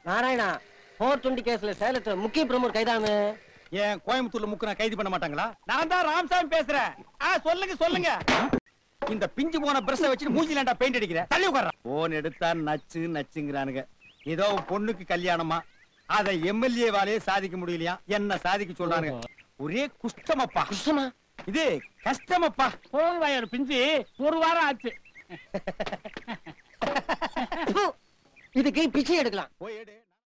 நாராயணா 420 கேஸ்ல சேலத்துல முக்கிய பிரமுகர் கைதானு. ஏன் கோயம்புத்தூர்ல முக்கு நான் கைது பண்ண மாட்டாங்களா? நான் தான் ராமசாமி பேசுறேன். சொல்லுங்க சொல்லுங்க. இந்த பிஞ்சு போன பிரஷ வச்சு மூஞ்சிலாண்டா பெயிண்ட் அடிக்கிற. தள்ளி உட்கார்றா. போன் எடுத்தா நச்சு நச்சுங்கறானுங்க. ஏதோ பொண்ணுக்கு கல்யாணமா, அத எம்எல்ஏ வாலே சாதிக்க முடியலையா? என்ன சாதிக்க சொல்றானுங்க? ஒரே குஷ்டமப்பா. குஷ்டமா? இது கஷ்டமப்பா. போன் வயர் பிஞ்சு ஒரு வாரம் ஆச்சு. இதுக்கு பிச்சை எடுக்கலாம். போய் எடு.